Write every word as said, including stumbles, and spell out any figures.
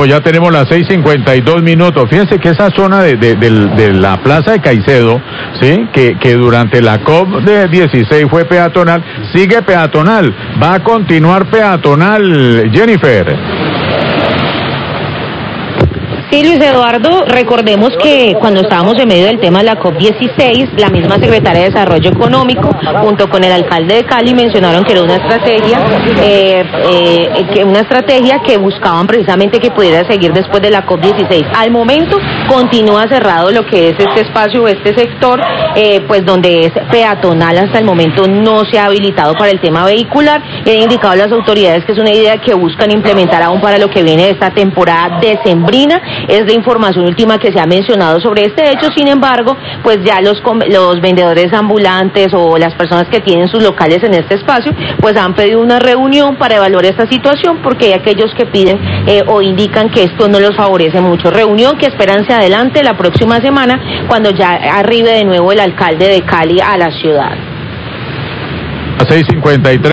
No, ya tenemos las seis cincuenta y dos minutos. Fíjense que esa zona de, de, de, de la Plaza de Caicedo, ¿sí? Que, que durante la COP de dieciséis fue peatonal, sigue peatonal, va a continuar peatonal, Jennifer. Sí, Luis Eduardo, recordemos que cuando estábamos en medio del tema de la COP dieciséis, la misma secretaria de Desarrollo Económico, junto con el alcalde de Cali, mencionaron que era una estrategia, eh, eh, que una estrategia que buscaban precisamente que pudiera seguir después de la COP dieciséis. Al momento continúa cerrado lo que es este espacio o este sector, eh, pues donde es peatonal hasta el momento no se ha habilitado para el tema vehicular. Y han indicado a las autoridades que es una idea que buscan implementar aún para lo que viene de esta temporada decembrina. Es la información última que se ha mencionado sobre este hecho. Sin embargo, pues ya los, los vendedores ambulantes o las personas que tienen sus locales en este espacio, pues han pedido una reunión para evaluar esta situación, porque hay aquellos que piden eh, o indican que esto no los favorece mucho. Reunión que esperan se adelante la próxima semana, cuando ya arribe de nuevo el alcalde de Cali a la ciudad. A seis cincuenta y tres.